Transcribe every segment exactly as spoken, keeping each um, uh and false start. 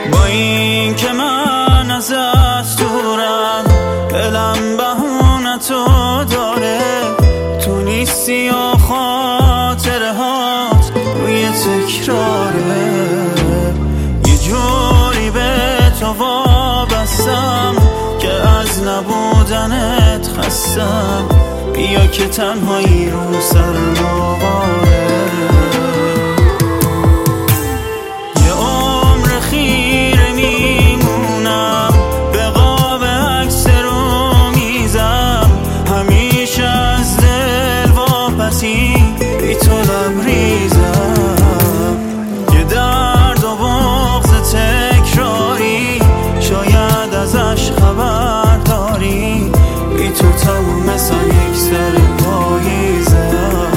با این که من ازت دورم، دلم بهونه تو داره، تو نیستی و خاطره هات روی تکراره. یه جوری به تو وابستم که از نبودنت خستم، بیا که تنهایی رو سرم آواره. یه عمر خیره میمونم به قاب عکس رو میزم، همیشه از دل واپسی بی تو لبریزم. یه درد و بغض تکراری شاید ازش خبر داری، بی تو تموم مثل یک سر پاییزم.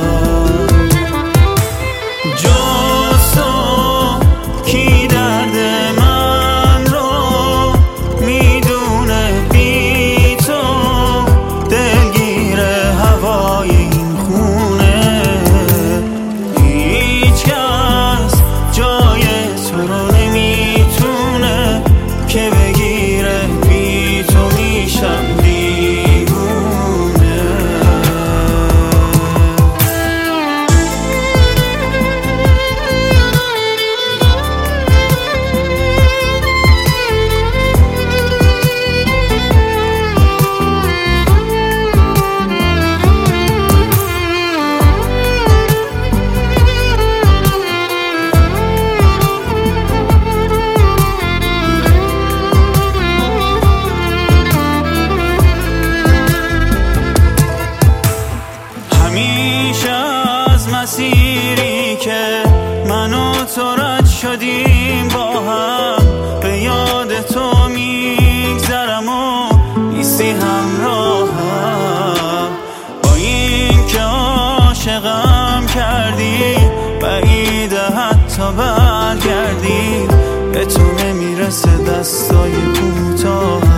جز تو کی درد من رو میدونه، بی تو دلگیر هوای این خونه. هیچ کس جای تو رو نمیتونه که بگیره، بی تو میشم دیوونه. همیشه از مسیری که من و تو رد شدیم با هم، به یاد تو میگذرم و نیستی همراهم. با این که عاشقم کردی، بعیده حتی برگردی، به تو نمیرسه دستای کوتاه.